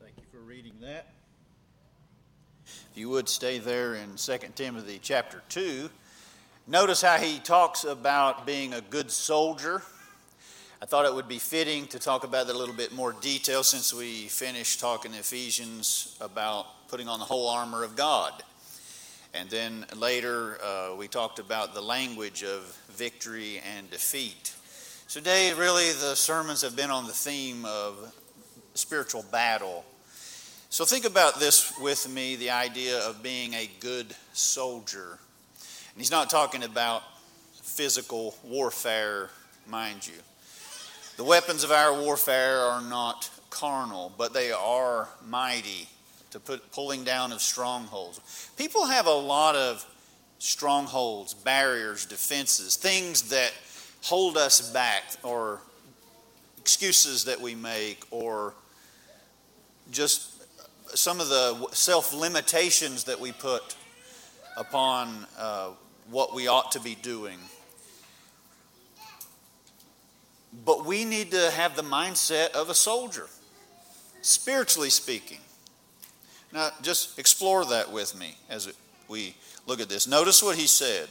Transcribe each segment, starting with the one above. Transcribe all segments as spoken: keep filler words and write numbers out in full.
Thank you for reading that. If you would stay there in Second Timothy chapter two, notice how he talks about being a good soldier. I thought it would be fitting to talk about that a little bit more detail since we finished talking in Ephesians about putting on the whole armor of God. And then later uh, we talked about the language of victory and defeat. So today really the sermons have been on the theme of spiritual battle. So think about this with me, the idea of being a good soldier. And he's not talking about physical warfare, mind you. The weapons of our warfare are not carnal, but they are mighty to put pulling down of strongholds. People have a lot of strongholds, barriers, defenses, things that hold us back, or excuses that we make, or just some of the self-limitations that we put upon uh, what we ought to be doing. But we need to have the mindset of a soldier, spiritually speaking. Now, just explore that with me as we look at this. Notice what he said.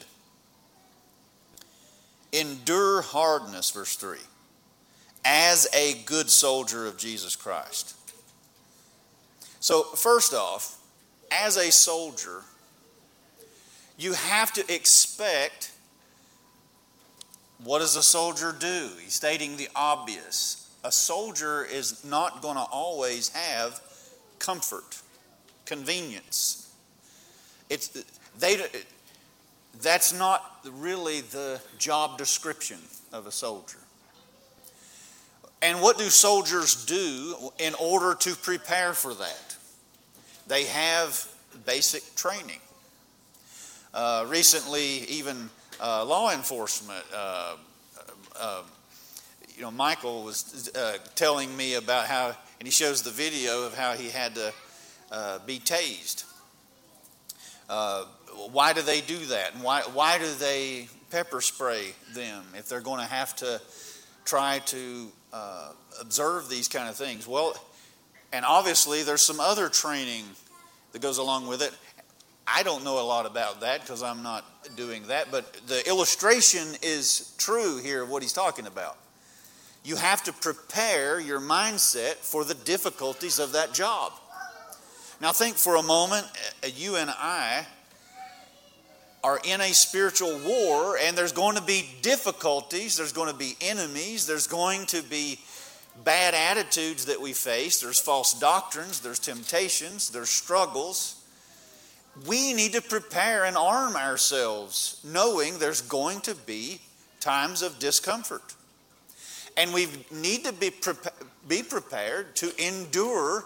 Endure hardness, verse three, as a good soldier of Jesus Christ. So, first off, as a soldier, you have to expect, what does a soldier do? He's stating the obvious. A soldier is not going to always have comfort, convenience. It's they. That's not really the job description of a soldier. And what do soldiers do in order to prepare for that? They have basic training. Uh, recently, even uh, law enforcement, uh, uh, you know, Michael was uh, telling me about how, and he shows the video of how he had to uh, be tased. Uh, why do they do that? And why, why do they pepper spray them if they're going to have to try to uh, observe these kind of things? Well, and obviously there's some other training that goes along with it. I don't know a lot about that because I'm not doing that, but the illustration is true here of what he's talking about. You have to prepare your mindset for the difficulties of that job. Now think for a moment, you and I are in a spiritual war, and there's going to be difficulties, there's going to be enemies, there's going to be bad attitudes that we face, there's false doctrines, there's temptations, there's struggles. We need to prepare and arm ourselves knowing there's going to be times of discomfort. And we need to be, pre- be prepared to endure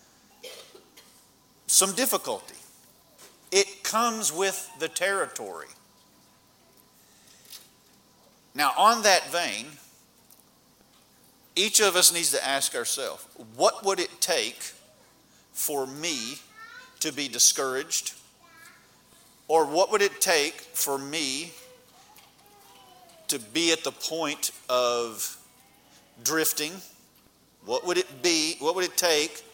some difficulty. It comes with the territory. Now, on that vein, each of us needs to ask ourselves, what would it take for me to be discouraged? Or what would it take for me to be at the point of drifting? What would it be? What would it take?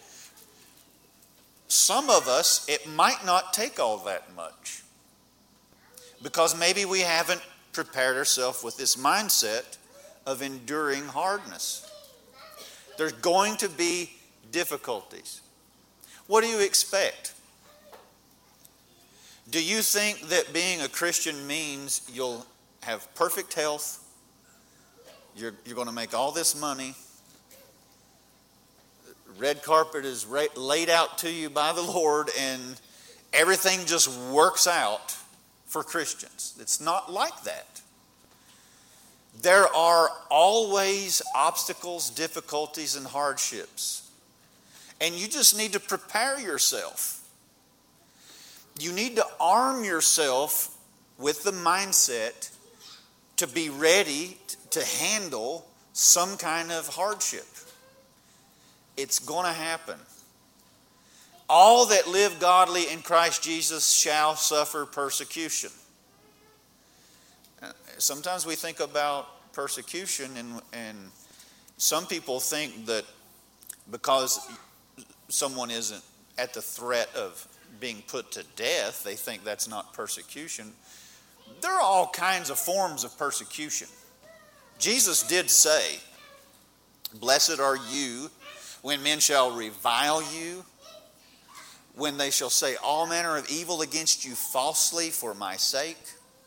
Some of us, it might not take all that much, because maybe we haven't prepared ourselves with this mindset of enduring hardness. There's going to be difficulties. What do you expect? Do you think that being a Christian means you'll have perfect health, you're, you're going to make all this money, red carpet is laid out to you by the Lord, and everything just works out for Christians? It's not like that. There are always obstacles, difficulties, and hardships. And you just need to prepare yourself. You need to arm yourself with the mindset to be ready to handle some kind of hardship. It's going to happen. All that live godly in Christ Jesus shall suffer persecution. Sometimes we think about persecution, and, and some people think that because someone isn't at the threat of being put to death, they think that's not persecution. There are all kinds of forms of persecution. Jesus did say, "Blessed are you when men shall revile you, when they shall say all manner of evil against you falsely for my sake."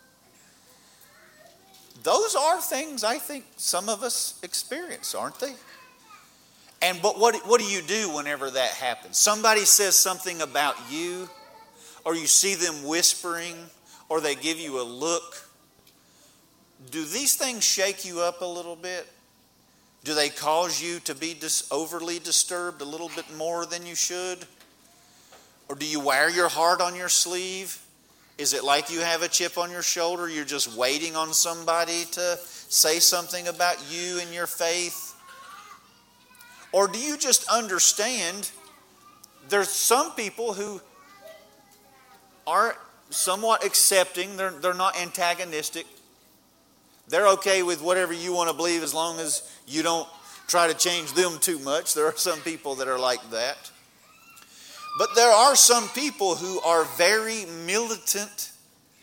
Those are things I think some of us experience, aren't they? And but what, what do you do whenever that happens? Somebody says something about you, or you see them whispering, or they give you a look. Do these things shake you up a little bit? Do they cause you to be dis- overly disturbed a little bit more than you should? Or do you wear your heart on your sleeve? Is it like you have a chip on your shoulder? You're just waiting on somebody to say something about you and your faith? Or do you just understand there's some people who are somewhat accepting, they're, they're not antagonistic. They're okay with whatever you want to believe as long as you don't try to change them too much. There are some people that are like that. But there are some people who are very militant.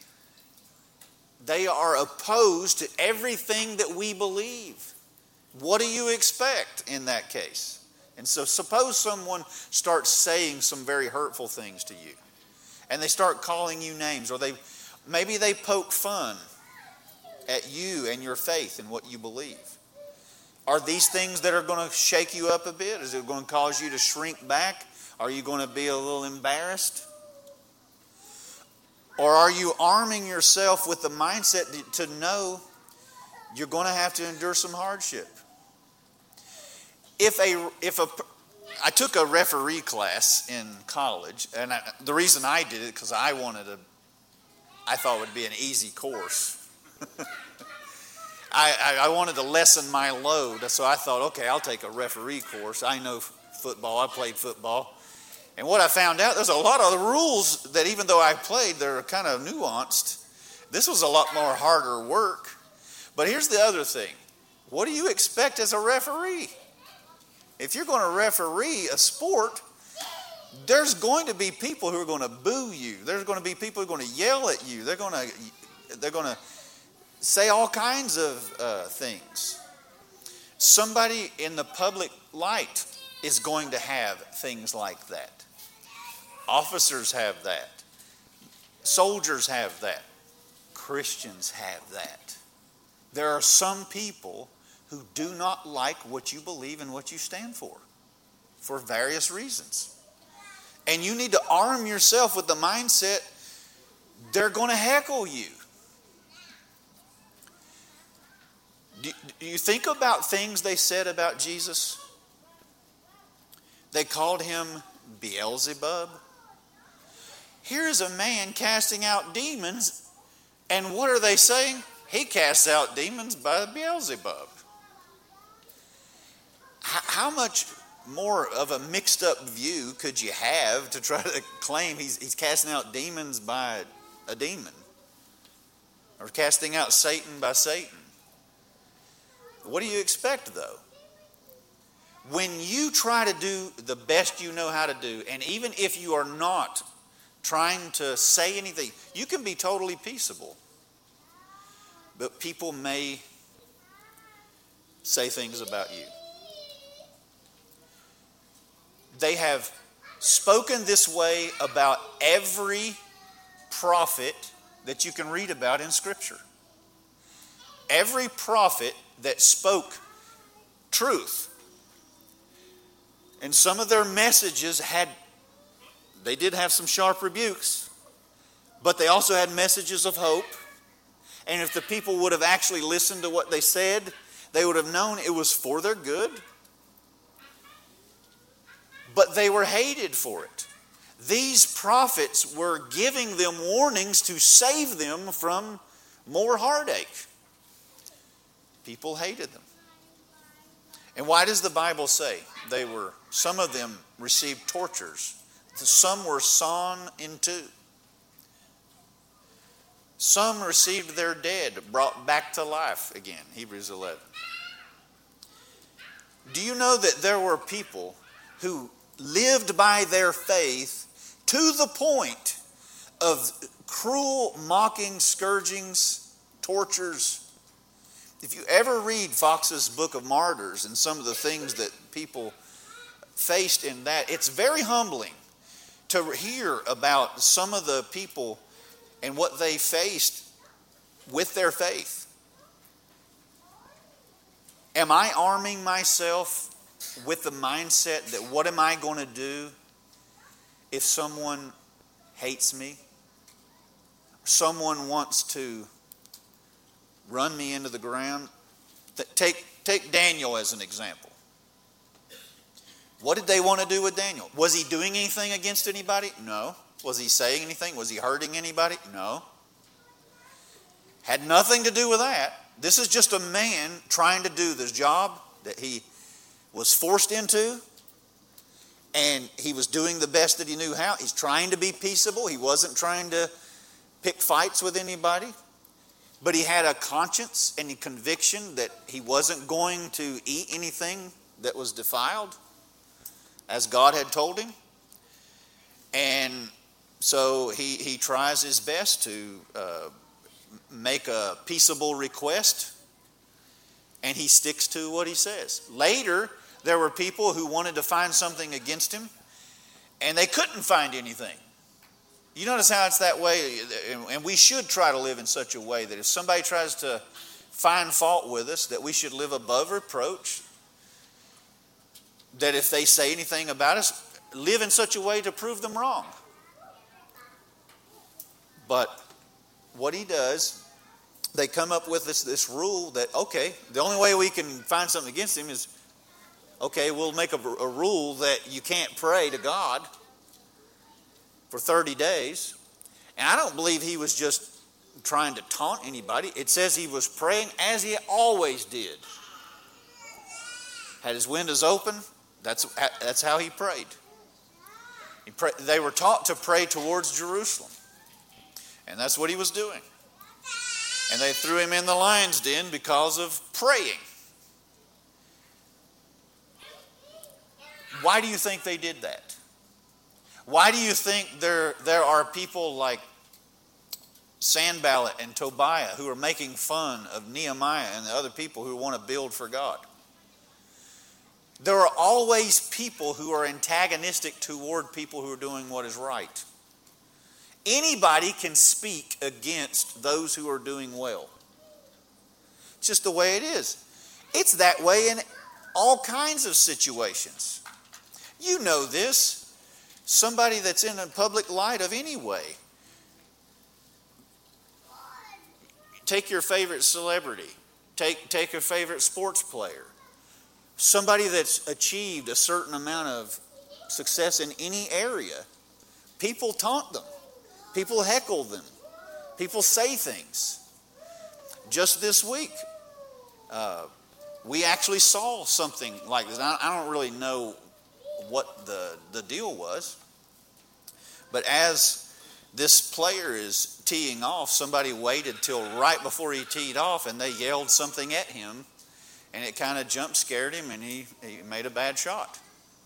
They are opposed to everything that we believe. What do you expect in that case? And so suppose someone starts saying some very hurtful things to you, and they start calling you names, or they maybe they poke fun at you and your faith and what you believe. Are these things that are going to shake you up a bit? Is it going to cause you to shrink back? Are you going to be a little embarrassed? Or are you arming yourself with the mindset to know you're going to have to endure some hardship? If a if a I took a referee class in college, and I, the reason I did it because I wanted to. I thought it would be an easy course. I, I, I wanted to lessen my load, so I thought, okay, I'll take a referee course. I know football. I played football. And what I found out, there's a lot of the rules that even though I played, they're kind of nuanced. This was a lot more harder work. But here's the other thing. What do you expect as a referee? If you're going to referee a sport, there's going to be people who are going to boo you. There's going to be people who are going to yell at you. They're going to, they're going to say all kinds of uh, things. Somebody in the public light is going to have things like that. Officers have that. Soldiers have that. Christians have that. There are some people who do not like what you believe and what you stand for, for various reasons. And you need to arm yourself with the mindset they're going to heckle you. Do, do you think about things they said about Jesus? They called him Beelzebub. Here's a man casting out demons, and what are they saying? He casts out demons by Beelzebub. How much more of a mixed up view could you have to try to claim he's, he's casting out demons by a demon? Or casting out Satan by Satan? What do you expect though? When you try to do the best you know how to do, and even if you are not trying to say anything, you can be totally peaceable. But people may say things about you. They have spoken this way about every prophet that you can read about in Scripture. Every prophet that spoke truth. And some of their messages had, they did have some sharp rebukes, but they also had messages of hope. And if the people would have actually listened to what they said, they would have known it was for their good. But they were hated for it. These prophets were giving them warnings to save them from more heartache. People hated them. And why does the Bible say they were, some of them received tortures, some were sawn in two. Some received their dead, brought back to life again, Hebrews eleven. Do you know that there were people who lived by their faith to the point of cruel, mocking, scourgings, tortures. If you ever read Fox's Book of Martyrs and some of the things that people faced in that, it's very humbling to hear about some of the people and what they faced with their faith. Am I arming myself with the mindset that what am I going to do if someone hates me? Someone wants to run me into the ground? Take, take Daniel as an example. What did they want to do with Daniel? Was he doing anything against anybody? No. Was he saying anything? Was he hurting anybody? No. Had nothing to do with that. This is just a man trying to do this job that he was forced into, and he was doing the best that he knew how. He's trying to be peaceable. He wasn't trying to pick fights with anybody, but he had a conscience and a conviction that he wasn't going to eat anything that was defiled, as God had told him. And so he, he tries his best to uh, make a peaceable request, and he sticks to what he says. Later, there were people who wanted to find something against him, and they couldn't find anything. You notice how it's that way, and we should try to live in such a way that if somebody tries to find fault with us, that we should live above reproach, that if they say anything about us, live in such a way to prove them wrong. But what he does, they come up with this, this rule that, okay, the only way we can find something against him is, okay, we'll make a, a rule that you can't pray to God for thirty days. And I don't believe he was just trying to taunt anybody. It says he was praying as he always did. Had his windows open, that's, that's how he prayed. He pray, they were taught to pray towards Jerusalem. And that's what he was doing. And they threw him in the lion's den because of praying. Why do you think they did that? Why do you think there, there are people like Sanballat and Tobiah who are making fun of Nehemiah and the other people who want to build for God? There are always people who are antagonistic toward people who are doing what is right. Anybody can speak against those who are doing well. It's just the way it is. It's that way in all kinds of situations. You know this. Somebody that's in a public light of any way. Take your favorite celebrity. Take, take a favorite sports player. Somebody that's achieved a certain amount of success in any area. People taunt them. People heckle them. People say things. Just this week, uh, we actually saw something like this. I, I don't really know what the, the deal was. But as this player is teeing off, somebody waited till right before he teed off and they yelled something at him, and it kind of jump scared him, and he, he made a bad shot.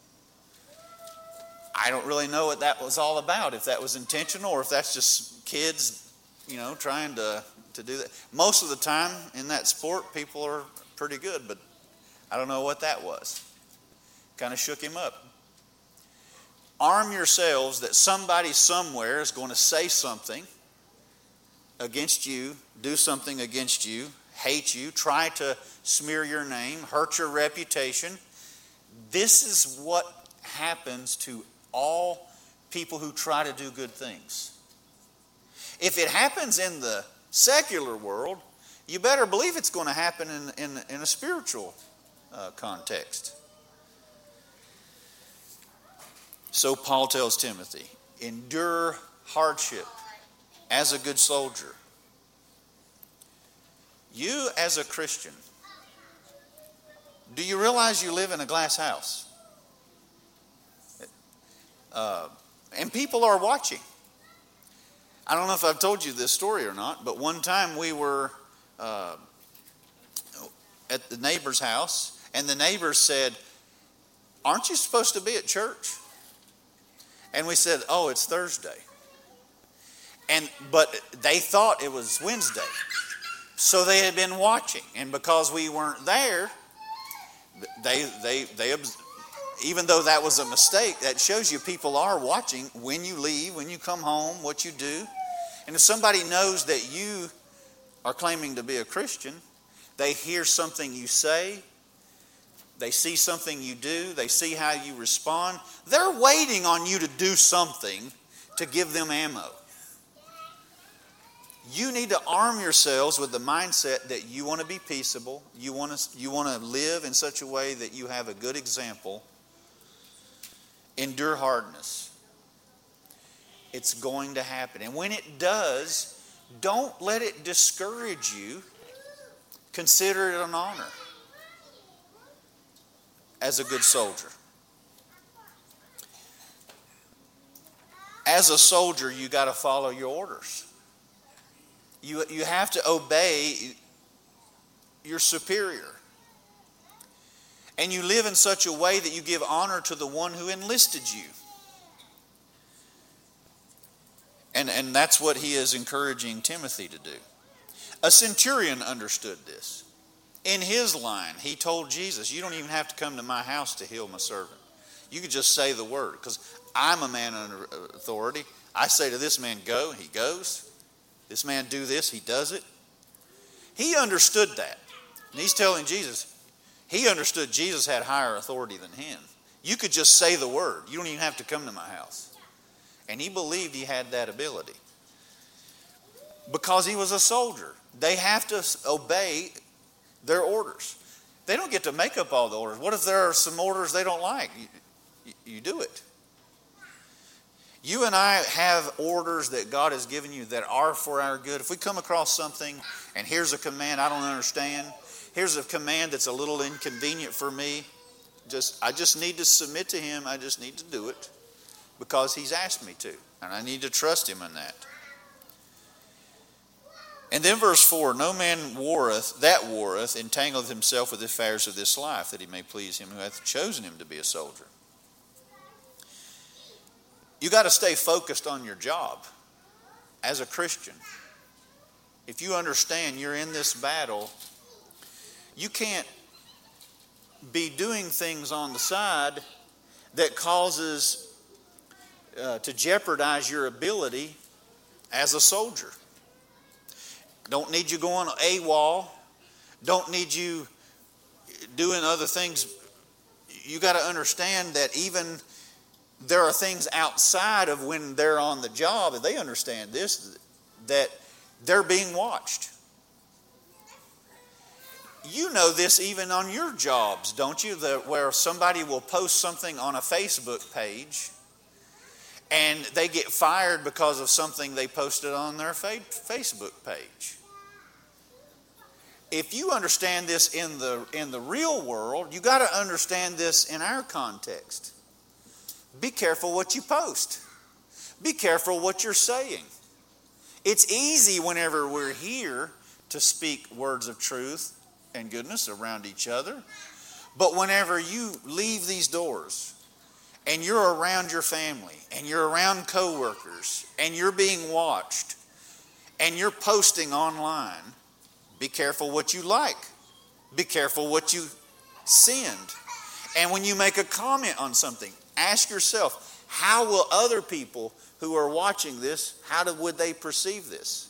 I don't really know what that was all about, if that was intentional or if that's just kids, you know, trying to, to do that. Most of the time in that sport, people are pretty good, but I don't know what that was. Kind of shook him up. Arm yourselves that somebody somewhere is going to say something against you, do something against you, hate you, try to smear your name, hurt your reputation. This is what happens to all people who try to do good things. If it happens in the secular world, you better believe it's going to happen in, in, in a spiritual uh, context. So Paul tells Timothy, endure hardship as a good soldier. You as a Christian, do you realize you live in a glass house? Uh, and people are watching. I don't know if I've told you this story or not, but one time we were uh, at the neighbor's house, and the neighbor said, "Aren't you supposed to be at church?" And we said, oh, it's Thursday. And but they thought it was Wednesday. So they had been watching. And because we weren't there, they they they even though that was a mistake, that shows you people are watching when you leave, when you come home, what you do. And if somebody knows that you are claiming to be a Christian, they hear something you say, they see something you do, they see how you respond, they're waiting on you to do something to give them ammo. You need to arm yourselves with the mindset that you want to be peaceable, you want to, you want to live in such a way that you have a good example. Endure hardness. It's going to happen. And when it does, don't let it discourage you. Consider it an honor as a good soldier. As a soldier, you got to follow your orders. You, you have to obey your superior. And you live in such a way that you give honor to the one who enlisted you. And, and that's what he is encouraging Timothy to do. A centurion understood this. In his line, he told Jesus, you don't even have to come to my house to heal my servant. You could just say the word, because I'm a man under authority. I say to this man, go, he goes. This man, do this, he does it. He understood that. And he's telling Jesus, he understood Jesus had higher authority than him. You could just say the word. You don't even have to come to my house. And he believed he had that ability. Because he was a soldier. They have to obey their orders. They don't get to make up all the orders. What if there are some orders they don't like? You, you, you do it. You and I have orders that God has given you that are for our good. If we come across something and here's a command I don't understand, here's a command that's a little inconvenient for me, just I just need to submit to him. I just need to do it because he's asked me to. And I need to trust him in that. And then verse four, no man warreth, that warreth, entangleth himself with the affairs of this life, that he may please him who hath chosen him to be a soldier. You got to stay focused on your job as a Christian. If you understand you're in this battle, you can't be doing things on the side that causes uh, to jeopardize your ability as a soldier. Don't need you going AWOL. Don't need you doing other things. You got to understand that even there are things outside of when they're on the job, and they understand this, that they're being watched. You know this even on your jobs, don't you? That where somebody will post something on a Facebook page and they get fired because of something they posted on their Facebook page. If you understand this in the in the real world, you got to understand this in our context. Be careful what you post. Be careful what you're saying. It's easy whenever we're here to speak words of truth and goodness around each other. But whenever you leave these doors and you're around your family and you're around coworkers and you're being watched and you're posting online, be careful what you like. Be careful what you send. And when you make a comment on something, ask yourself, how will other people who are watching this, how do, would they perceive this?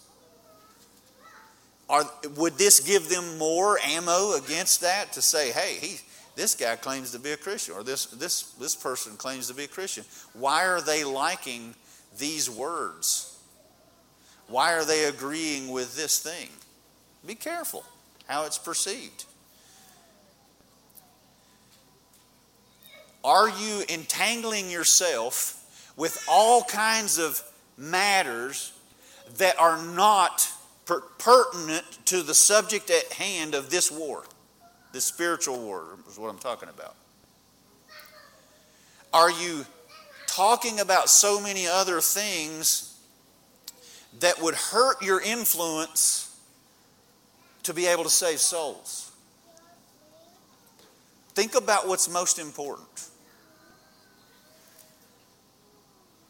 Are, would this give them more ammo against that to say, hey, he, this guy claims to be a Christian, or this, this, this person claims to be a Christian. Why are they liking these words? Why are they agreeing with this thing? Be careful how it's perceived. Are you entangling yourself with all kinds of matters that are not per- pertinent to the subject at hand of this war? This spiritual war is what I'm talking about. Are you talking about so many other things that would hurt your influence to be able to save souls? Think about what's most important.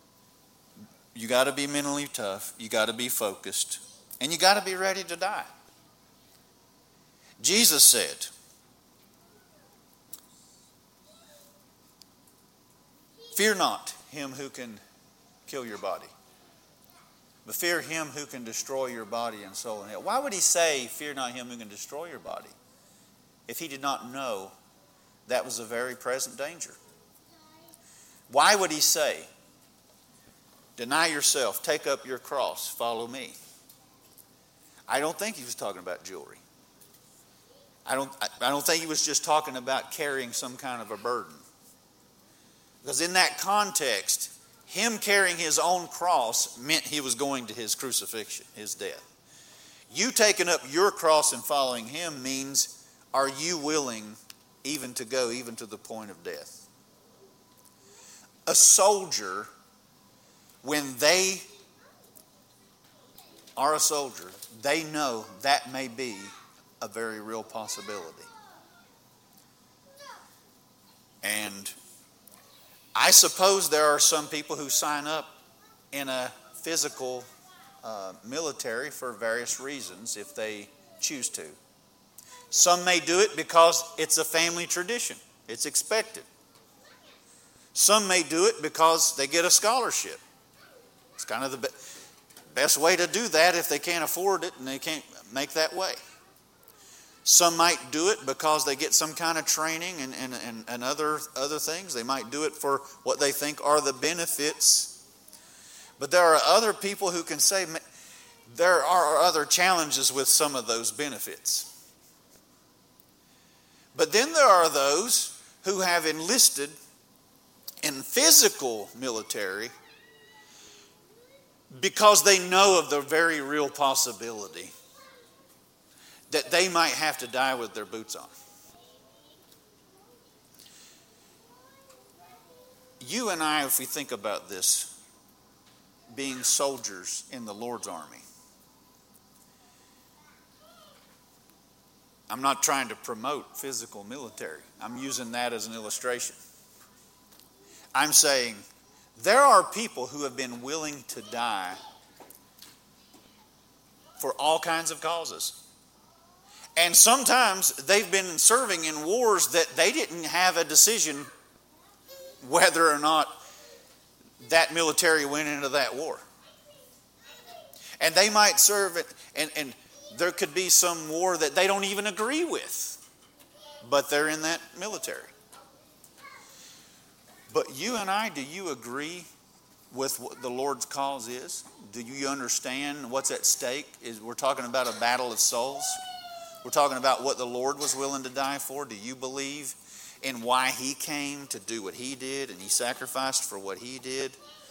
You got to be mentally tough. You got to be focused. And you got to be ready to die. Jesus said, "Fear not him who can kill your body, but fear him who can destroy your body and soul in hell." Why would he say, "Fear not him who can destroy your body," if he did not know that was a very present danger? Why would he say, "Deny yourself, take up your cross, follow me"? I don't think he was talking about jewelry. I don't, I don't think he was just talking about carrying some kind of a burden. Because in that context, him carrying his own cross meant he was going to his crucifixion, his death. You taking up your cross and following him means, are you willing even to go, even to the point of death? A soldier, when they are a soldier, they know that may be a very real possibility. And I suppose there are some people who sign up in a physical uh, military for various reasons if they choose to. Some may do it because it's a family tradition. It's expected. Some may do it because they get a scholarship. It's kind of the be- best way to do that if they can't afford it and they can't make that way. Some might do it because they get some kind of training and, and, and, and other, other things. They might do it for what they think are the benefits. But there are other people who can say there are other challenges with some of those benefits. But then there are those who have enlisted in physical military because they know of the very real possibility that they might have to die with their boots on. You and I, if we think about this, being soldiers in the Lord's army, I'm not trying to promote physical military. I'm using that as an illustration. I'm saying there are people who have been willing to die for all kinds of causes. And sometimes they've been serving in wars that they didn't have a decision whether or not that military went into that war. And they might serve it, and, and there could be some war that they don't even agree with, but they're in that military. But you and I, do you agree with what the Lord's cause is? Do you understand what's at stake? Is we're talking about a battle of souls. We're talking about what the Lord was willing to die for. Do you believe in why he came to do what he did and he sacrificed for what he did?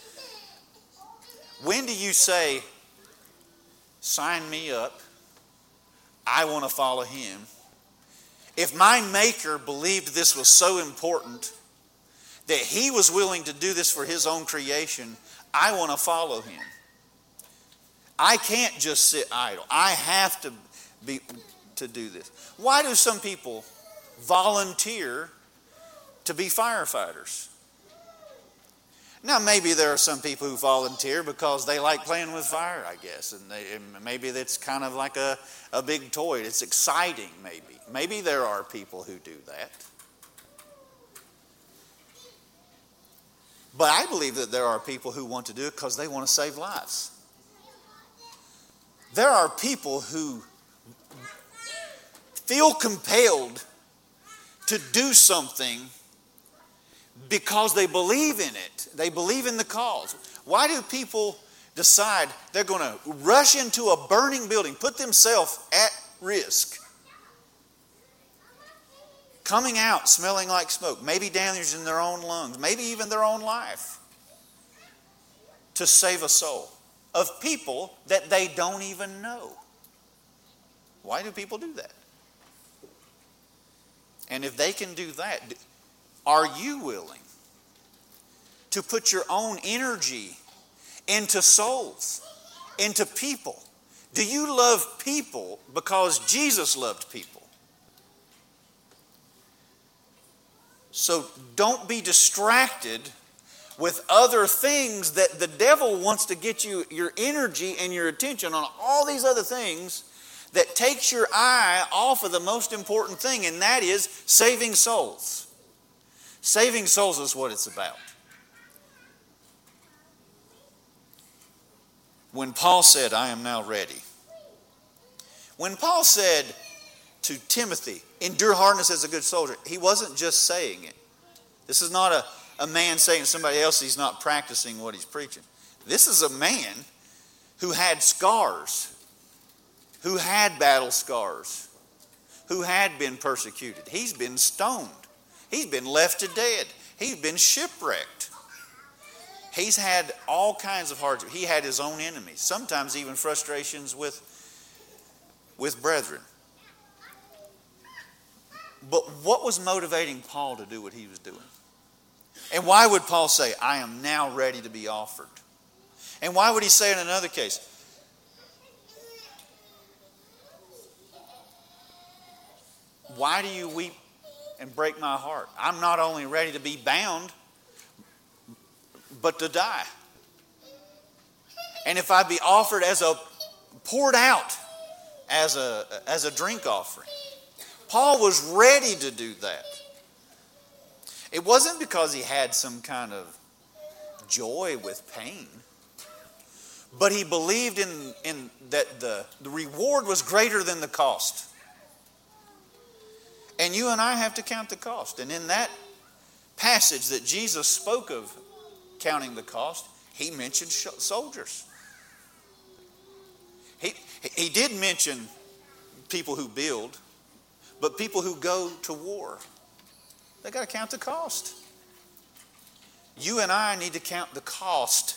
When do you say, sign me up, I want to follow him? If my Maker believed this was so important that he was willing to do this for his own creation, I want to follow him. I can't just sit idle. I have to be... to do this. Why do some people volunteer to be firefighters? Now, maybe there are some people who volunteer because they like playing with fire, I guess, and, they, and maybe that's kind of like a, a big toy. It's exciting, maybe. Maybe there are people who do that. But I believe that there are people who want to do it because they want to save lives. There are people who feel compelled to do something because they believe in it. They believe in the cause. Why do people decide they're going to rush into a burning building, put themselves at risk, coming out smelling like smoke, maybe damaging their own lungs, maybe even their own life, to save a soul of people that they don't even know? Why do people do that? And if they can do that, are you willing to put your own energy into souls, into people? Do you love people because Jesus loved people? So don't be distracted with other things that the devil wants to get you your energy and your attention on all these other things that takes your eye off of the most important thing, and that is saving souls. Saving souls is what it's about. When Paul said, I am now ready. When Paul said to Timothy, endure hardness as a good soldier, he wasn't just saying it. This is not a, a man saying to somebody else he's not practicing what he's preaching. This is a man who had scars, who had battle scars, who had been persecuted. He's been stoned. He's been left to dead. He's been shipwrecked. He's had all kinds of hardship. He had his own enemies, sometimes even frustrations with, with brethren. But what was motivating Paul to do what he was doing? And why would Paul say, I am now ready to be offered? And why would he say in another case, why do you weep and break my heart? I'm not only ready to be bound, but to die. And if I be offered as a, poured out as a, as a drink offering. Paul was ready to do that. It wasn't because he had some kind of joy with pain, but he believed in, in that the, the reward was greater than the cost. And you and I have to count the cost. And in that passage that Jesus spoke of counting the cost, he mentioned soldiers. He, he did mention people who build, but people who go to war, they got to count the cost. You and I need to count the cost.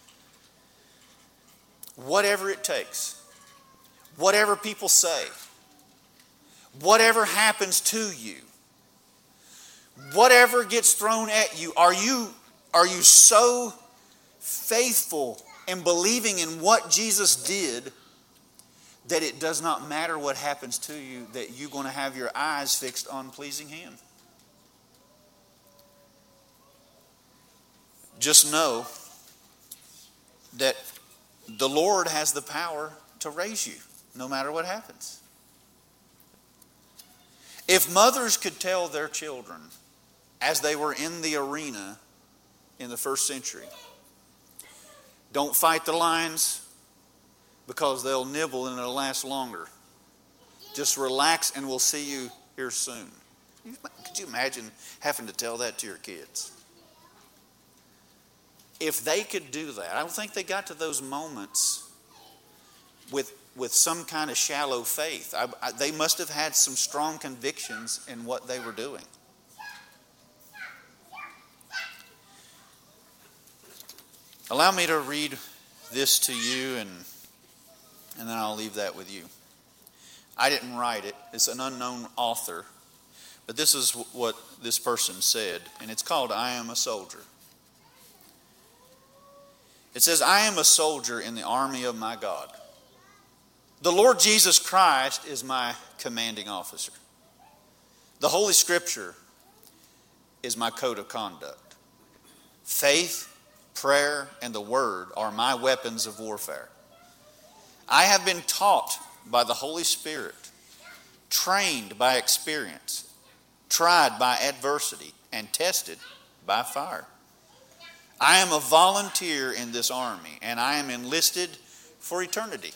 Whatever it takes. Whatever people say. Whatever happens to you. Whatever gets thrown at you. Are you, are you so faithful in believing in what Jesus did that it does not matter what happens to you, that you're going to have your eyes fixed on pleasing Him? Just know that the Lord has the power to raise you, no matter what happens. If mothers could tell their children, as they were in the arena in the first century, don't fight the lions because they'll nibble and it'll last longer. Just relax and we'll see you here soon. Could you imagine having to tell that to your kids? If they could do that, I don't think they got to those moments with, with some kind of shallow faith. I, I, they must have had some strong convictions in what they were doing. Allow me to read this to you, and, and then I'll leave that with you. I didn't write it. It's an unknown author. But this is what this person said, and it's called I Am a Soldier. It says, I am a soldier in the army of my God. The Lord Jesus Christ is my commanding officer. The Holy Scripture is my code of conduct. Faith, prayer, and the Word are my weapons of warfare. I have been taught by the Holy Spirit, trained by experience, tried by adversity, and tested by fire. I am a volunteer in this army, and I am enlisted for eternity.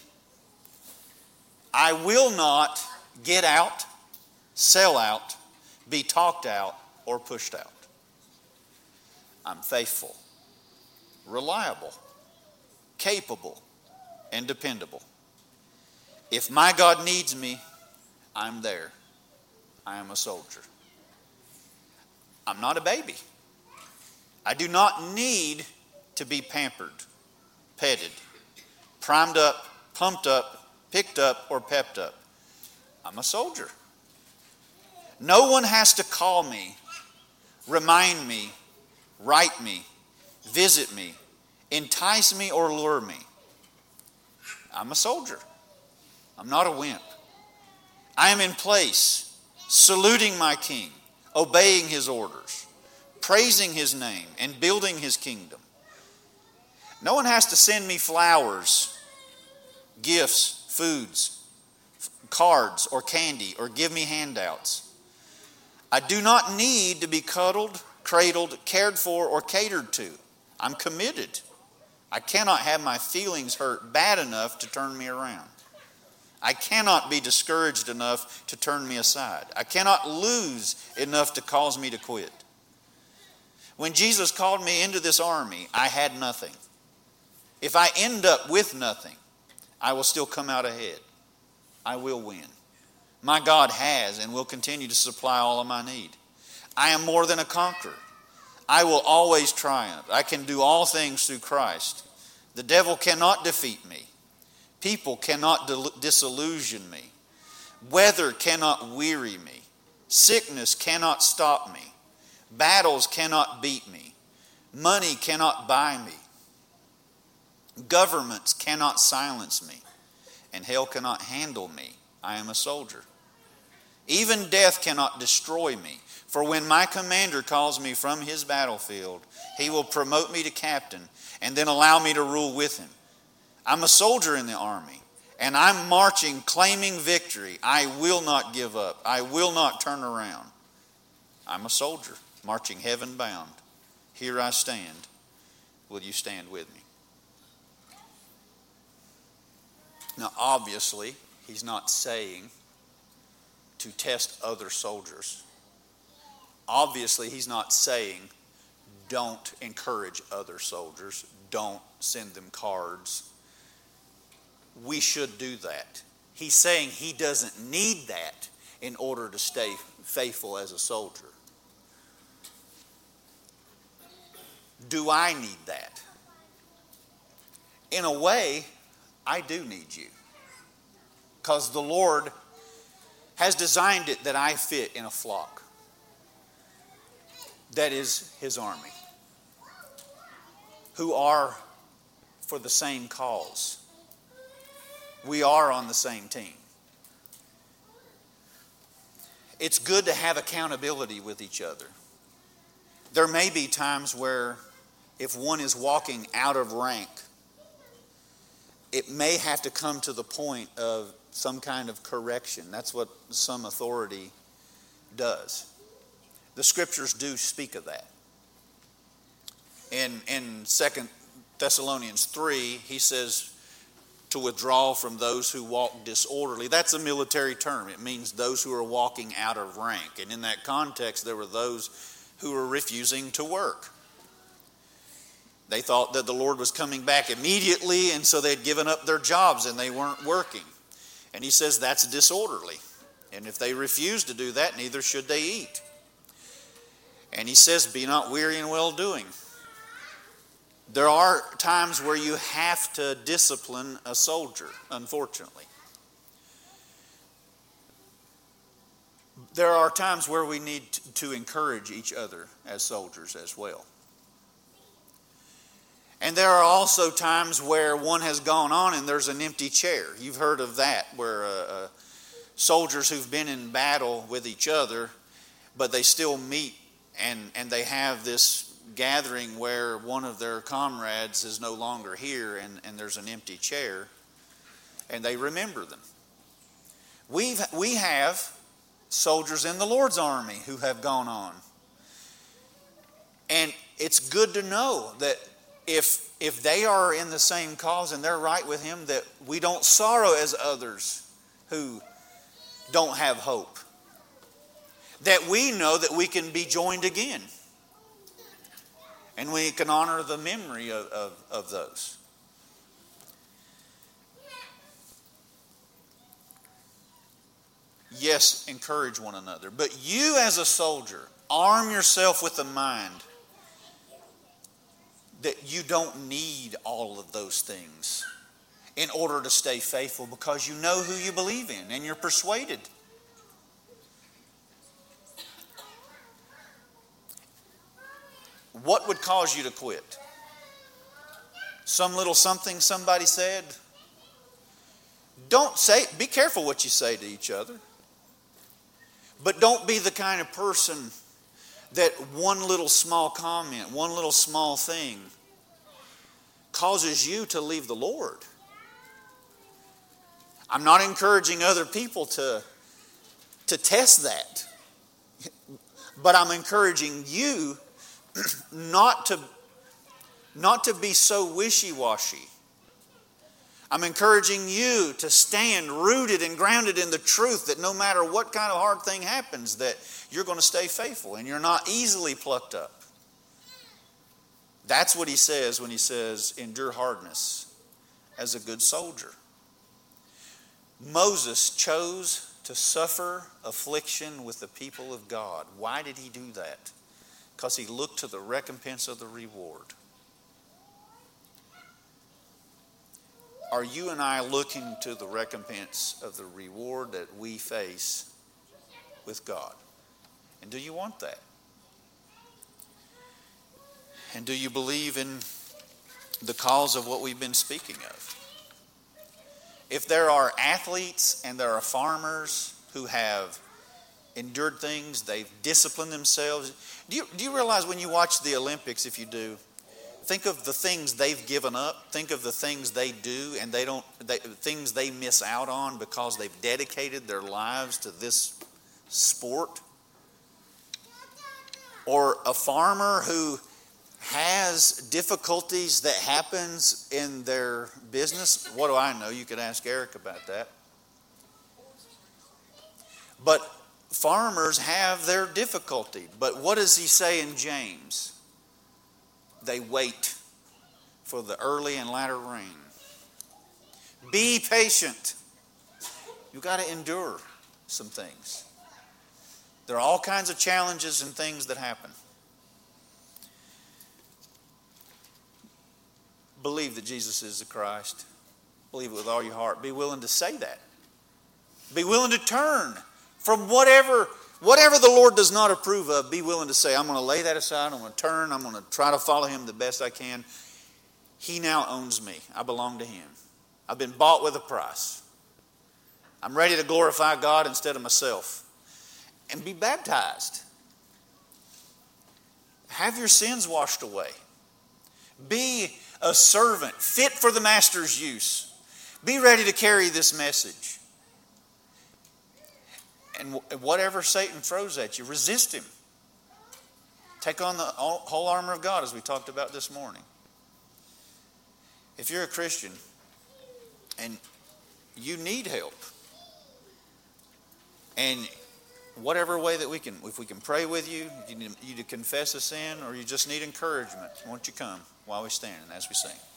I will not get out, sell out, be talked out, or pushed out. I'm faithful, reliable, capable, and dependable. If my God needs me, I'm there. I am a soldier. I'm not a baby. I do not need to be pampered, petted, primed up, pumped up, picked up, or pepped up. I'm a soldier. No one has to call me, remind me, write me, visit me, entice me, or lure me. I'm a soldier. I'm not a wimp. I am in place, saluting my king, obeying his orders, praising His name and building His kingdom. No one has to send me flowers, gifts, foods, cards, or candy, or give me handouts. I do not need to be cuddled, cradled, cared for, or catered to. I'm committed. I cannot have my feelings hurt bad enough to turn me around. I cannot be discouraged enough to turn me aside. I cannot lose enough to cause me to quit. When Jesus called me into this army, I had nothing. If I end up with nothing, I will still come out ahead. I will win. My God has and will continue to supply all of my need. I am more than a conqueror. I will always triumph. I can do all things through Christ. The devil cannot defeat me. People cannot disillusion me. Weather cannot weary me. Sickness cannot stop me. Battles cannot beat me. Money cannot buy me. Governments cannot silence me. And hell cannot handle me. I am a soldier. Even death cannot destroy me. For when my commander calls me from his battlefield, he will promote me to captain and then allow me to rule with him. I'm a soldier in the army, and I'm marching, claiming victory. I will not give up. I will not turn around. I'm a soldier, marching heaven bound. Here I stand. Will you stand with me? Now, obviously, he's not saying to test other soldiers. Obviously, he's not saying don't encourage other soldiers. Don't send them cards. We should do that. He's saying he doesn't need that in order to stay faithful as a soldier. Do I need that? In a way, I do need you. Because the Lord has designed it that I fit in a flock. That is His army. Who are for the same cause. We are on the same team. It's good to have accountability with each other. There may be times where if one is walking out of rank, it may have to come to the point of some kind of correction. That's what some authority does. The scriptures do speak of that. In, in Second Thessalonians three, he says to withdraw from those who walk disorderly. That's a military term. It means those who are walking out of rank. And in that context, there were those who were refusing to work. They thought that the Lord was coming back immediately, and so they'd given up their jobs and they weren't working. And he says that's disorderly. And if they refuse to do that, neither should they eat. And he says, be not weary in well-doing. There are times where you have to discipline a soldier, unfortunately. There are times where we need to encourage each other as soldiers as well. And there are also times where one has gone on and there's an empty chair. You've heard of that, where uh, uh, soldiers who've been in battle with each other, but they still meet and, and they have this gathering where one of their comrades is no longer here and, and there's an empty chair, and they remember them. We've, we have soldiers in the Lord's army who have gone on. And it's good to know that If if they are in the same cause and they're right with Him, that we don't sorrow as others who don't have hope. That we know that we can be joined again. And we can honor the memory of, of, of those. Yes, encourage one another. But you as a soldier, arm yourself with the mind that you don't need all of those things in order to stay faithful, because you know who you believe in and you're persuaded. What would cause you to quit? Some little something somebody said? Don't say, be careful what you say to each other. But don't be the kind of person that one little small comment, one little small thing causes you to leave the Lord. I'm not encouraging other people to, to test that. But I'm encouraging you not to, not to be so wishy-washy. I'm encouraging you to stand rooted and grounded in the truth that no matter what kind of hard thing happens, that you're going to stay faithful and you're not easily plucked up. That's what he says when he says, endure hardness as a good soldier. Moses chose to suffer affliction with the people of God. Why did he do that? Because he looked to the recompense of the reward. Are you and I looking to the recompense of the reward that we face with God? And do you want that? And do you believe in the cause of what we've been speaking of? If there are athletes and there are farmers who have endured things, they've disciplined themselves. Do you, do you realize when you watch the Olympics, if you do, think of the things they've given up. Think of the things they do and they don't, they, things they miss out on because they've dedicated their lives to this sport. Or a farmer who has difficulties that happens in their business. What do I know? You could ask Eric about that. But farmers have their difficulty. But what does he say in James? They wait for the early and latter rain. Be patient. You've got to endure some things. There are all kinds of challenges and things that happen. Believe that Jesus is the Christ. Believe it with all your heart. Be willing to say that. Be willing to turn from whatever, whatever the Lord does not approve of. Be willing to say, I'm going to lay that aside. I'm going to turn. I'm going to try to follow Him the best I can. He now owns me. I belong to Him. I've been bought with a price. I'm ready to glorify God instead of myself. And be baptized. Have your sins washed away. Be a servant, fit for the master's use. Be ready to carry this message. And whatever Satan throws at you, resist him. Take on the whole armor of God, as we talked about this morning. If you're a Christian and you need help, and whatever way that we can, if we can pray with you, you need you to confess a sin, or you just need encouragement, won't you come while we stand and as we sing?